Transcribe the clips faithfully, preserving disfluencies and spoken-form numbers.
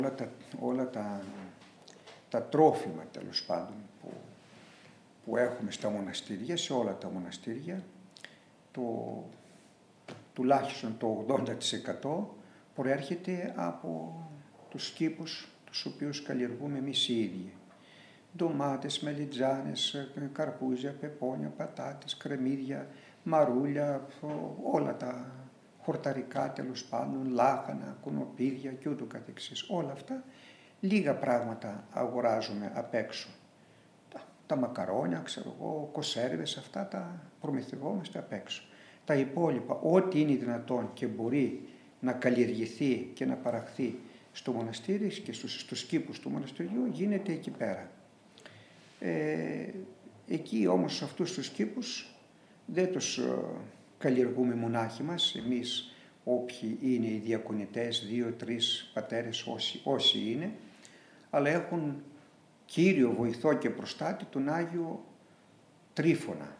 όλα τα, όλα τα, τα τρόφιμα τέλος πάντων που, που έχουμε στα μοναστήρια, σε όλα τα μοναστήρια, το, τουλάχιστον το ογδόντα τοις εκατό προέρχεται από τους κήπους τους οποίους καλλιεργούμε εμείς οι ίδιοι. Ντομάτες, μελιτζάνες, καρπούζια, πεπόνια, πατάτες, κρεμμύδια, μαρούλια, όλα τα χορταρικά τέλος πάντων, λάχανα, κουνοπίδια και ούτω καθεξής. Όλα αυτά, λίγα πράγματα αγοράζουμε απ' έξω. Τα, τα μακαρόνια, ξέρω εγώ, κονσέρβες, αυτά τα προμηθευόμαστε απ' έξω. Τα υπόλοιπα, ό,τι είναι δυνατόν και μπορεί να καλλιεργηθεί και να παραχθεί στο μοναστήρι και στους, στους κήπους του μοναστηριού, γίνεται εκεί πέρα. Ε, εκεί όμως σε αυτούς τους κήπους δεν τους ε, καλλιεργούμε μονάχοι μας, εμείς όποιοι είναι οι διακονητές, δύο, τρεις πατέρες όσοι, όσοι είναι, αλλά έχουν κύριο βοηθό και προστάτη τον Άγιο Τρίφωνα.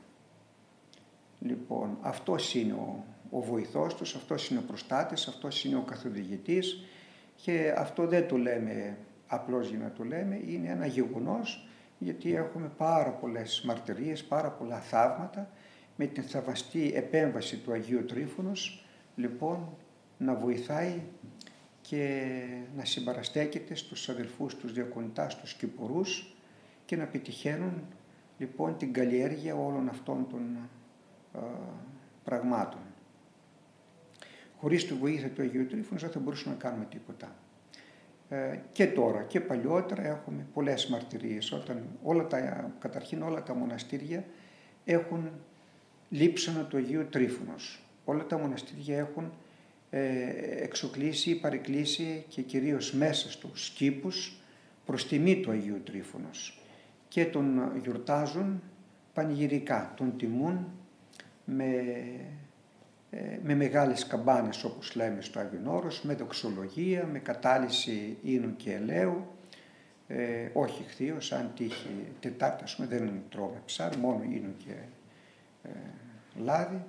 Λοιπόν, αυτός είναι ο, ο βοηθός τους, αυτός είναι ο προστάτης, αυτός είναι ο καθοδηγητής και αυτό δεν το λέμε απλώς για να το λέμε, είναι ένα γεγονός, γιατί έχουμε πάρα πολλές μαρτυρίες, πάρα πολλά θαύματα με την θαυμαστή επέμβαση του Αγίου Τρίφωνος, λοιπόν, να βοηθάει και να συμπαραστέκεται στους αδελφούς, τους διακονητάς, τους κηπορούς και να πετυχαίνουν λοιπόν την καλλιέργεια όλων αυτών των α, πραγμάτων. Χωρίς τη βοήθεια του Αγίου Τρίφωνος δεν θα μπορούσαμε να κάνουμε τίποτα. Ε, και τώρα και παλιότερα έχουμε πολλές μαρτυρίες, όταν όλα τα, καταρχήν όλα τα μοναστήρια έχουν λείψανα του Αγίου Τρίφωνος. Όλα τα μοναστήρια έχουν ε, εξοκλήσει, παρεκκλήσει και κυρίως μέσα στους κήπους προς τιμή του Αγίου Τρίφωνος και τον γιορτάζουν πανηγυρικά, τον τιμούν με, ε, με μεγάλες καμπάνες όπως λέμε στο Άγιον Όρος, με δοξολογία, με κατάλυση ίνου και ελαίου, ε, όχι χθείος, αν τύχει Τετάρτη, ας πούμε, δεν τρώμε ψάρι, μόνο ίνου και ε, λάδι.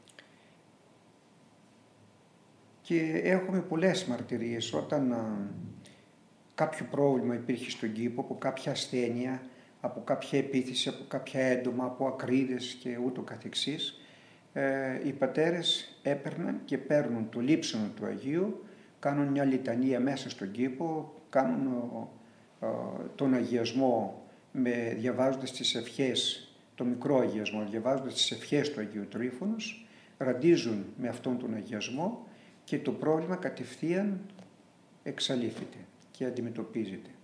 Και έχουμε πολλές μαρτυρίες όταν α, κάποιο πρόβλημα υπήρχε στον κήπο, από κάποια ασθένεια, από κάποια επίθεση, από κάποια έντομα, από ακρίδες και ούτω καθεξής, ε, οι πατέρες έπαιρναν και παίρνουν το λείψανο του Αγίου, κάνουν μια λιτανία μέσα στον κήπο, κάνουν ο, ο, τον αγιασμό με, διαβάζοντας τις ευχές, το μικρό αγιασμό, διαβάζοντας τις ευχές του Αγίου Τρίφωνος, ραντίζουν με αυτόν τον αγιασμό και το πρόβλημα κατευθείαν εξαλείφεται και αντιμετωπίζεται.